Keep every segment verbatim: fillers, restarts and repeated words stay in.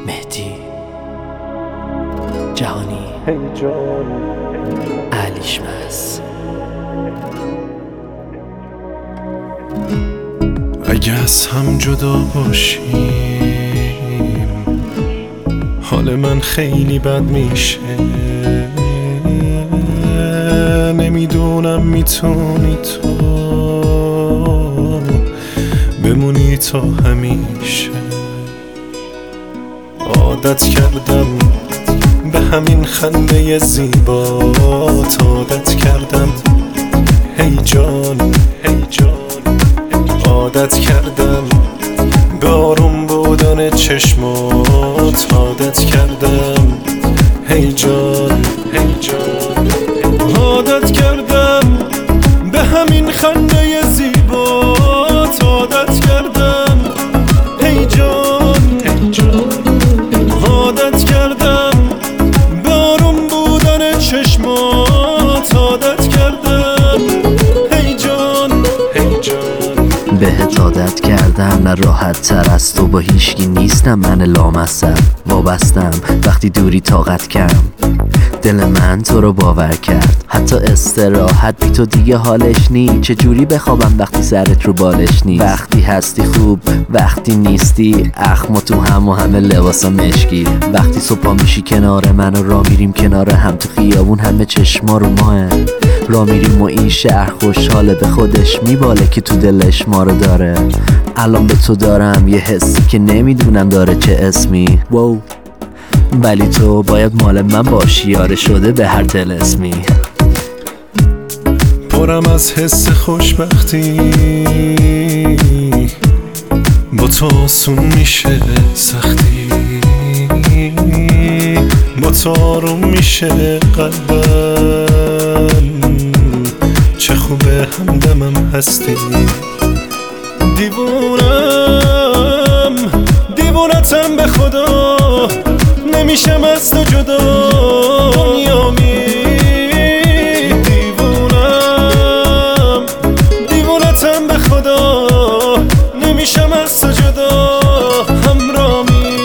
مهدی جهانی علیشمس. اگه از هم جدا باشیم حال من خیلی بد میشه، نمیدونم میتونی تو بمونی تا همیشه. عادت کردم به همین خنده زیبات، عادت کردم هی جان هی جان، عادت کردم به آروم بودن چشمات، عادت کردم هی جان هی جان، عادت کردم به همین خنده زیبات، عادت کردم هی جان هی جان، عادت کردم به آروم بودن چشمات، عادت کردم هی جان هی جان. بهت عادت کردم نه راحت تر از تو، با هیچکی نیستم من لامصب، وابستم وقتی دوری طاقت کم، دل من تو رو باور کرد، حتی استراحت بی تو دیگه حالش نی، چجوری بخوابم وقتی سرت رو بالش نیست، وقتی هستی خوب وقتی نیستی اخم و تو هم و همه لباسا مشکی، وقتی صبح میشی کنار من و را میریم کنار هم تو خیابون همه چشما رو ماه، را میریم و این شهر خوشحاله به خودش میباله که تو دلش ما رو داره. الان به تو دارم یه حسی که نمیدونم داره چه اسمی، واو ولی تو باید مال من باشی، یاره شده به هر طلسمی. پرم از حس خوشبختی با تو آسون میشه سختی، با تو آروم میشه قلبم، چه خوبه همدمم هستی. دیوونم دیوونتم به خدا، نمیشم از تو جدا دنیامی. دیوونم دیوونتم به خدا، نمیشم از تو جدا همرامی.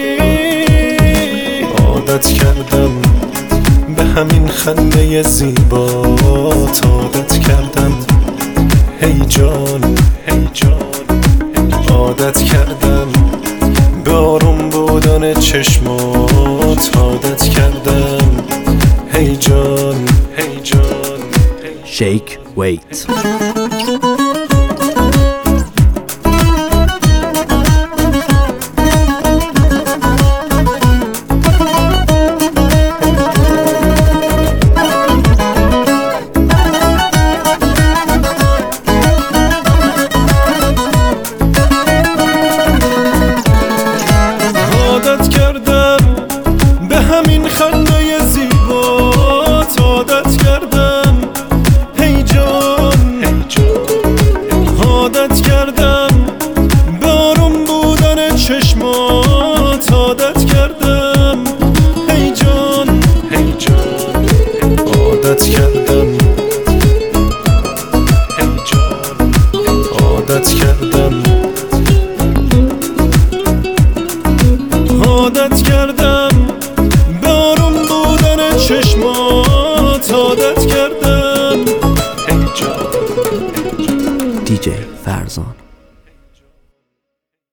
عادت کردم به همین خنده زیبات، عادت کردم هی جان هی جان، عادت کردم به آروم بودن چشمات، عادت کردم هی جان هی جان. شیک ویت همین خنده زیبات، عادت کردم هی جان هی جان، عادت کردم به آروم بودن چشمات.